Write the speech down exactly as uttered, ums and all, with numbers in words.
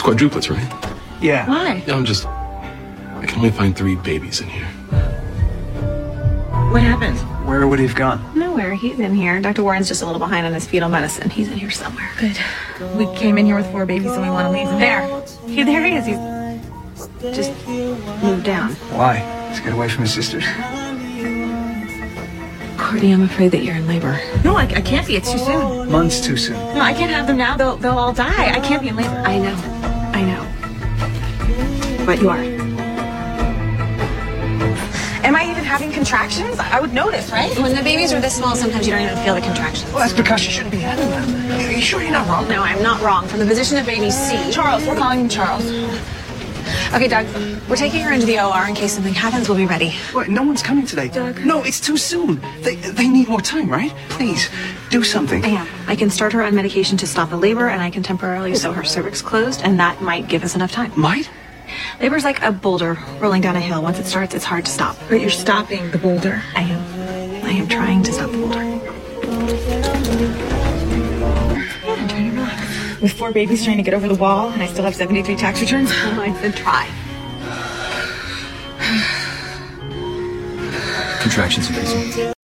quadruplets, right? Yeah. Why? Yeah, I'm just... I can only find three babies in here. What happened? Where would he have gone? Nowhere. He's in here. Doctor Warren's just a little behind on his fetal medicine. He's in here somewhere. Good. We came in here with four babies and we want to leave them. There. He, there he is. He's just moved down. Why? Let's get away from his sisters. Courtney, I'm afraid that you're in labor. No, I, I can't be. It's too soon. Months too soon. No, I can't have them now. They'll, they'll all die. I can't be in labor. I know. I know. But you are. Am I even having contractions? I would notice, right? When the babies are this small, sometimes you don't even feel the contractions. Well, that's because you shouldn't be having them. Are you sure you're not wrong? No, I'm not wrong. From the position of baby C. Charles, we're calling him Charles. Okay, Doug, we're taking her into the O R in case something happens. We'll be ready. What? No one's coming today. Doug. No, it's too soon. They they need more time, right? Please, do something. I am. I can start her on medication to stop the labor, and I can temporarily sew her cervix closed, and that might give us enough time. Might? Labor's like a boulder rolling down a hill. Once it starts, it's hard to stop. But you're stopping the boulder. I am. I am trying to stop the boulder. Yeah, I'm trying to relax. With four babies trying to get over the wall, and I still have seventy-three tax returns. Oh, I said try. Contractions increasing.